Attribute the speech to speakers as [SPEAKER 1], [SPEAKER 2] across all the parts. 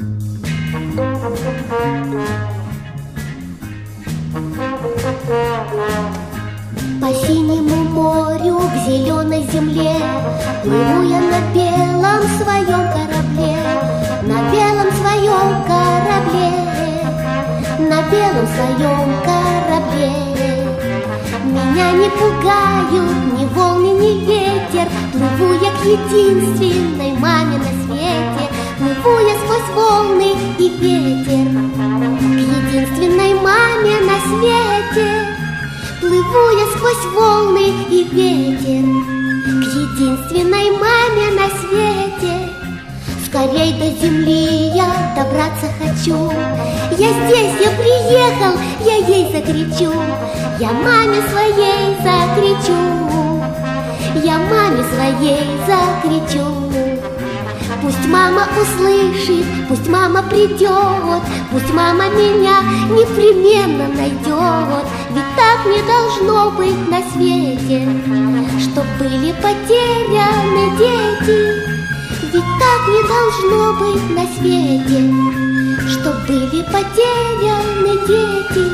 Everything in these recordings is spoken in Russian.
[SPEAKER 1] По синему морю к зеленой земле плыву я на белом своем корабле, на белом своем корабле, на белом своем корабле. Меня не пугают ни волны, ни ветер, плыву я к единственной маме на свете, плыву я сквозь волны и ветер, к единственной маме на свете. Плыву я сквозь волны и ветер, к единственной маме на свете. Скорей до земли я добраться хочу, я здесь, я приехал, я ей закричу, я маме своей закричу, я маме своей закричу. Пусть мама услышит, пусть мама придет, пусть мама меня непременно найдет. Ведь так не должно быть на свете, чтоб были потеряны дети. Ведь так не должно быть на свете, чтоб были потеряны дети.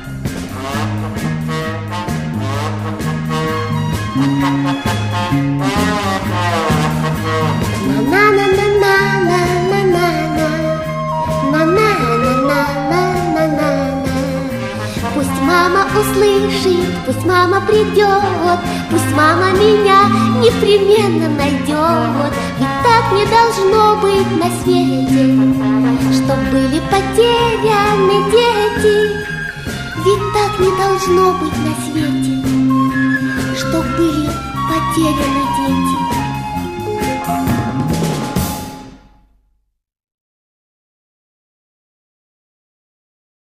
[SPEAKER 1] Пусть мама услышит, пусть мама придет, пусть мама меня непременно найдет. Ведь так не должно быть на свете, чтоб были потеряны дети. Ведь так не должно быть на свете, чтоб были потеряны дети.